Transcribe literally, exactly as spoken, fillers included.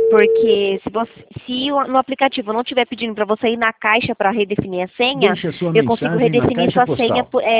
Porque se, você, se o- no aplicativo não estiver pedindo para você ir na caixa para redefinir a senha, Deixe a sua eu consigo mensagem na redefinir caixa sua senha postal. por- é,